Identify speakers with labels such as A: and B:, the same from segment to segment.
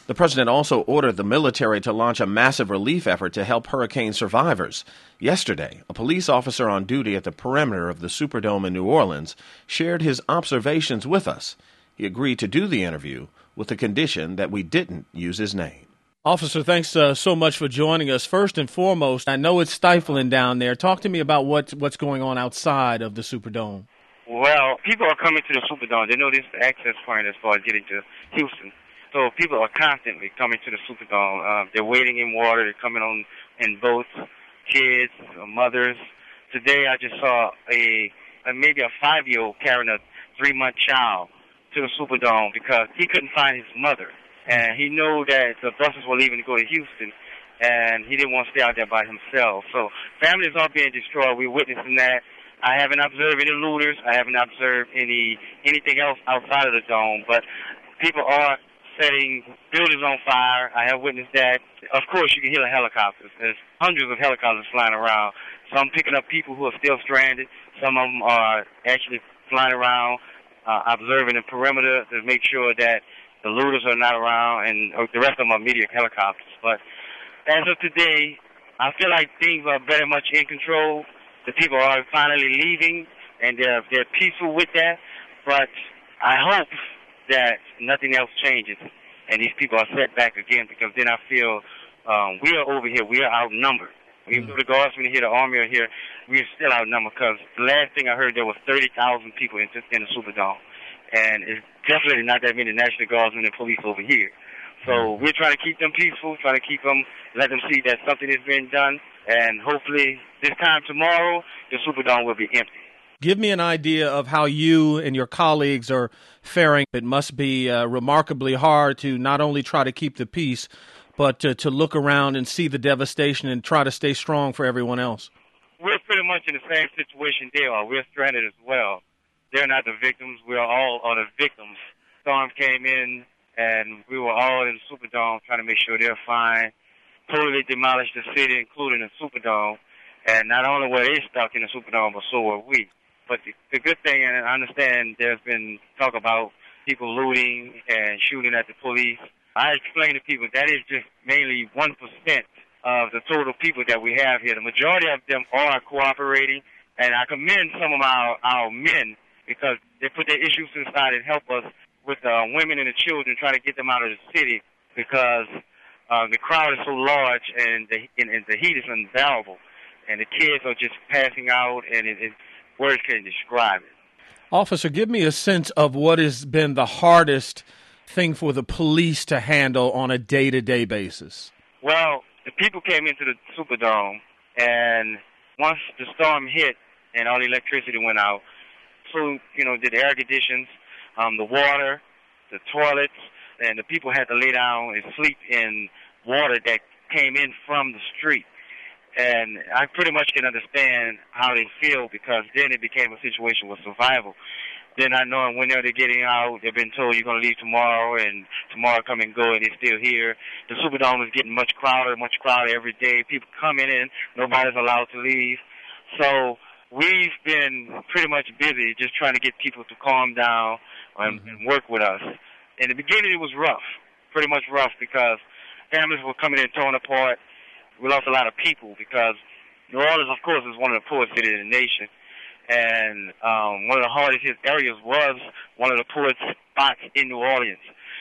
A: The president also ordered the military to launch a massive relief effort to help hurricane survivors. Yesterday, a police officer on duty at the perimeter of the Superdome in New Orleans shared his observations with us. He agreed to do the interview with the condition that we didn't use his name. Officer, thanks so much for joining us. First and foremost, I know it's stifling down there. Talk to me about what's going on outside of the Superdome.
B: Well, people are coming to the Superdome. They know this is the access point as far as getting to Houston. So people are constantly coming to the Superdome. They're wading in water. They're coming on in boats, kids, mothers. Today I just saw maybe a 5-year-old carrying a 3-month child to the Superdome because he couldn't find his mother. And he knew that the buses were leaving to go to Houston, and he didn't want to stay out there by himself. So families are being destroyed. We're witnessing that. I haven't observed any looters. I haven't observed anything else outside of the dome. But people are setting buildings on fire. I have witnessed that. Of course, you can hear the helicopters. There's hundreds of helicopters flying around. Some picking up people who are still stranded. Some of them are actually flying around, observing the perimeter to make sure that the looters are not around, and the rest of them are media helicopters. But as of today, I feel like things are very much in control. The people are finally leaving, and they're peaceful with that. But I hope that nothing else changes, and these people are set back again, because then I feel we are over here. We are outnumbered. Even though the Guardsmen are here, the Army are here, we are still outnumbered, because the last thing I heard, there was 30,000 people in the Superdome. And it's definitely not that many National Guardsmen and police over here. So we're trying to keep them peaceful, trying to keep them, let them see that something is being done. And hopefully this time tomorrow, the Superdome will be empty.
A: Give me an idea of how you and your colleagues are faring. It must be remarkably hard to not only try to keep the peace, but to look around and see the devastation and try to stay strong for everyone else.
B: We're pretty much in the same situation they are. We're stranded as well. They're not the victims. We are all the victims. Storm came in, and we were all in the Superdome trying to make sure they're fine. Totally demolished the city, including the Superdome. And not only were they stuck in the Superdome, but so were we. But the good thing, and I understand there's been talk about people looting and shooting at the police. I explain to people that is just mainly 1% of the total people that we have here. The majority of them are cooperating, and I commend some of our men, because they put their issues to the side and help us with the women and the children, trying to get them out of the city, because the crowd is so large and the heat is unbearable. And the kids are just passing out, and words can't describe it.
A: Officer, give me a sense of what has been the hardest thing for the police to handle on a day-to-day basis.
B: Well, the people came into the Superdome, and once the storm hit and all the electricity went out, so, did the air conditions, the water, the toilets, and the people had to lay down and sleep in water that came in from the street. And I pretty much can understand how they feel, because then it became a situation with survival. Then not knowing when they're getting out, they've been told you're going to leave tomorrow, and tomorrow come and go, and they're still here. The Superdome is getting much crowded every day. People coming in, nobody's allowed to leave. So we've been pretty much busy just trying to get people to calm down and work with us. In the beginning, it was rough, pretty much rough, because families were coming in torn apart. We lost a lot of people, because New Orleans, of course, is one of the poorest cities in the nation. And one of the hardest hit areas was one of the poorest spots in New Orleans.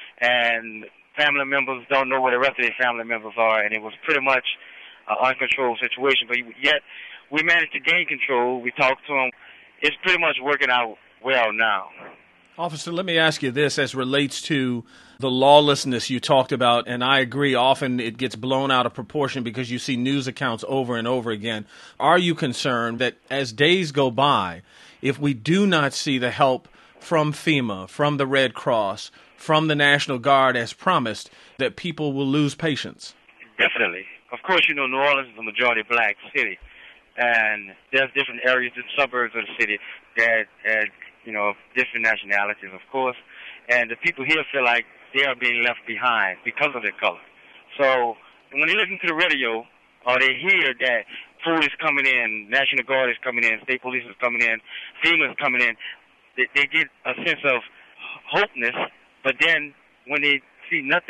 B: And family members don't know where the rest of their family members are, and it was pretty much an uncontrolled situation. But yet, we managed to gain control. We talked to them. It's pretty much working out well now.
A: Officer, let me ask you this as relates to the lawlessness you talked about, and I agree, often it gets blown out of proportion because you see news accounts over and over again. Are you concerned that as days go by, if we do not see the help from FEMA, from the Red Cross, from the National Guard as promised, that people will lose patience?
B: Definitely. Of course, New Orleans is a majority black city, and there's different areas and suburbs of the city that different nationalities, of course, and the people here feel like they are being left behind because of their color. So when they listen to the radio, or they hear that food is coming in, National Guard is coming in, state police is coming in, FEMA is coming in, they get a sense of hopeness. But then when they see nothing,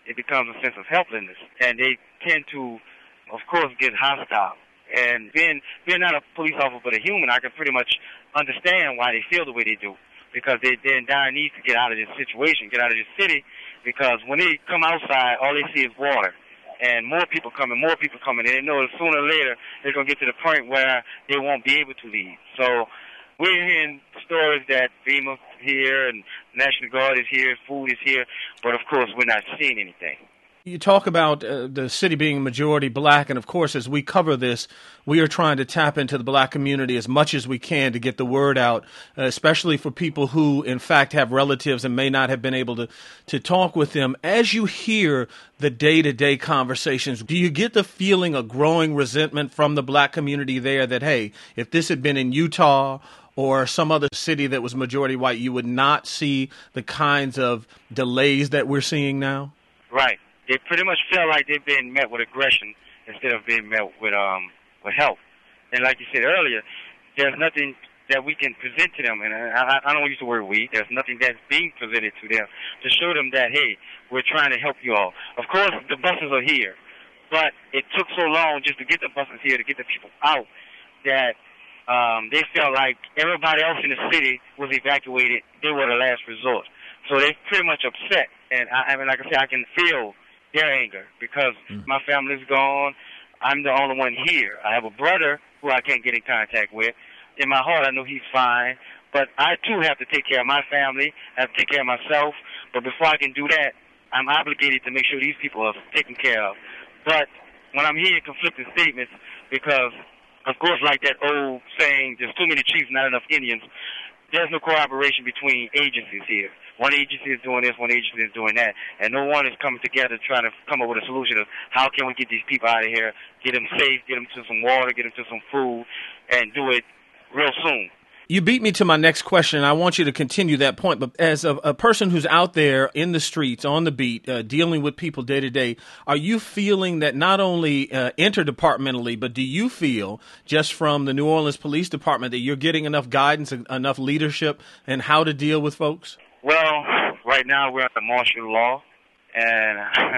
B: it becomes a sense of helplessness, and they tend to, of course, get hostile. And being not a police officer but a human, I can pretty much understand why they feel the way they do, because they're in dire need to get out of this situation, get out of this city, because when they come outside, all they see is water. And more people coming, and they know that sooner or later they're going to get to the point where they won't be able to leave. So we're hearing stories that FEMA here and National Guard is here, food is here, but of course we're not seeing anything.
A: You talk about the city being majority black, and of course, as we cover this, we are trying to tap into the black community as much as we can to get the word out, especially for people who, in fact, have relatives and may not have been able to talk with them. As you hear the day-to-day conversations, do you get the feeling of growing resentment from the black community there that, hey, if this had been in Utah or some other city that was majority white, you would not see the kinds of delays that we're seeing now?
B: Right. They pretty much feel like they're being met with aggression instead of being met with help. And like you said earlier, there's nothing that we can present to them, and I don't use the word we. There's nothing that's being presented to them to show them that, hey, we're trying to help you all. Of course, the buses are here, but it took so long just to get the buses here, to get the people out, that they felt like everybody else in the city was evacuated. They were the last resort. So they're pretty much upset. And I mean, like I said, I can feel their anger because my family's gone. I'm the only one here. I have a brother who I can't get in contact with. In my heart, I know he's fine. But I, too, have to take care of my family. I have to take care of myself. But before I can do that, I'm obligated to make sure these people are taken care of. But when I'm hearing conflicting statements, because, of course, like that old saying, there's too many chiefs, not enough Indians, there's no cooperation between agencies here. One agency is doing this, one agency is doing that, and no one is coming together trying to come up with a solution of how can we get these people out of here, get them safe, get them to some water, get them to some food, and do it real soon.
A: You beat me to my next question, and I want you to continue that point. But as a person who's out there in the streets, on the beat, dealing with people day to day, are you feeling that not only interdepartmentally, but do you feel just from the New Orleans Police Department that you're getting enough guidance and enough leadership in how to deal with folks?
B: Well, right now we're under martial law, and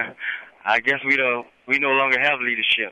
B: I guess we no longer have leadership.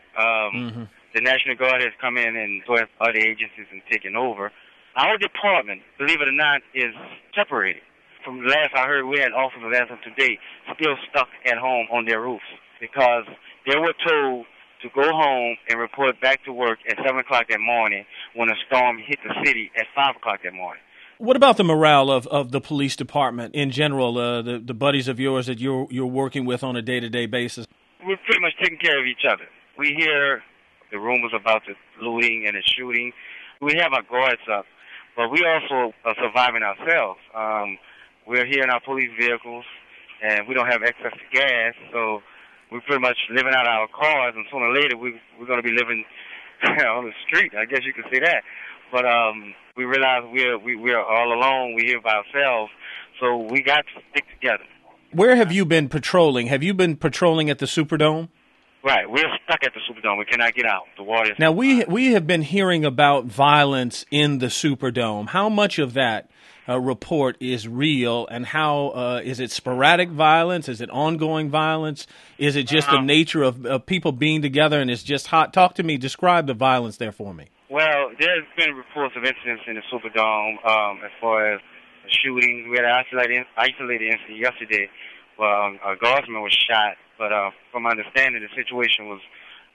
B: The National Guard has come in and other agencies and taken over. Our department, believe it or not, is separated. From the last I heard, we had officers as of today still stuck at home on their roofs because they were told to go home and report back to work at 7 o'clock that morning when a storm hit the city at 5 o'clock that morning.
A: What about the morale of the police department in general, the buddies of yours that you're working with on a day-to-day basis?
B: We're pretty much taking care of each other. We hear the rumors about the looting and the shooting. We have our guards up, but we also are surviving ourselves. We're here in our police vehicles, and we don't have access to gas, so we're pretty much living out our cars, and sooner or later we're going to be living on the street. I guess you could say that. But we realize we're all alone. We're here by ourselves, so we got to stick together. Where
A: have you been patrolling? Have you been patrolling at the Superdome?
B: Right, we're stuck at the Superdome. We cannot get out. The water is...
A: Now, we have been hearing about violence in the Superdome. How much of that report is real, and how is it sporadic violence? Is it ongoing violence? Is it just the nature of people being together and it's just hot? Talk to me. Describe the violence there for me.
B: Well, there's been reports of incidents in the Superdome as far as shootings. We had an isolated incident yesterday where a guardsman was shot. But from my understanding, the situation was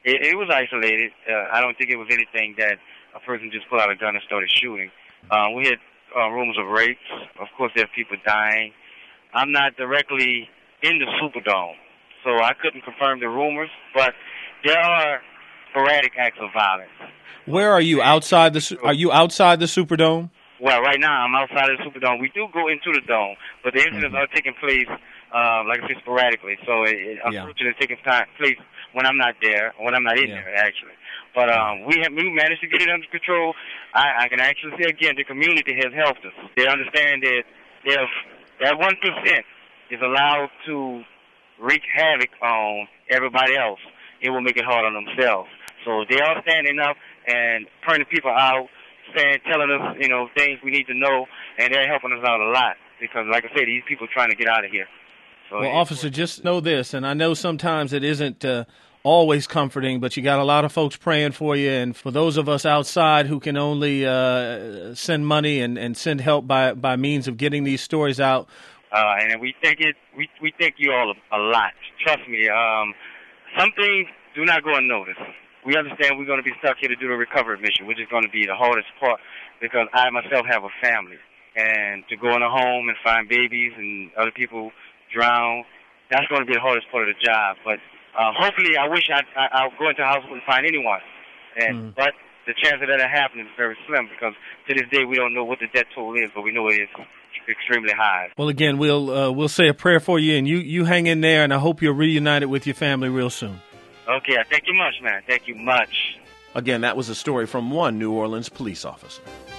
B: isolated. I don't think it was anything that a person just pulled out a gun and started shooting. We had rumors of rapes. Of course, there are people dying. I'm not directly in the Superdome, so I couldn't confirm the rumors. But there are sporadic acts of violence.
A: Where are you? Outside the? Are you outside the Superdome?
B: Well, right now I'm outside of the Superdome. We do go into the dome, but the incidents are taking place, like I said, sporadically. So unfortunately, it's taking place when I'm not there, or when I'm not in there, actually. But we managed to get it under control. I can actually say again, the community has helped us. They understand that if that 1% is allowed to wreak havoc on everybody else, it will make it hard on themselves. So they are standing up and turning people out, telling us, things we need to know, and they're helping us out a lot because, like I said, these people are trying to get out of here. So
C: well, officer, just know this, and I know sometimes it isn't always comforting, but you got a lot of folks praying for you, and for those of us outside who can only send money and send help by means of getting these stories out.
B: And we thank you all a lot. Trust me. Some things do not go unnoticed. We understand we're going to be stuck here to do the recovery mission, which is going to be the hardest part because I myself have a family. And to go in a home and find babies and other people drown, that's going to be the hardest part of the job. But hopefully, I wish I'll go into a hospital and find anyone. But the chance of that happening is very slim because to this day we don't know what the death toll is, but we know it is extremely high.
C: Well, again, we'll say a prayer for you, and you hang in there, and I hope you're reunited with your family real soon.
B: Okay, thank you much, man. Thank you much.
A: Again, that was a story from one New Orleans police officer.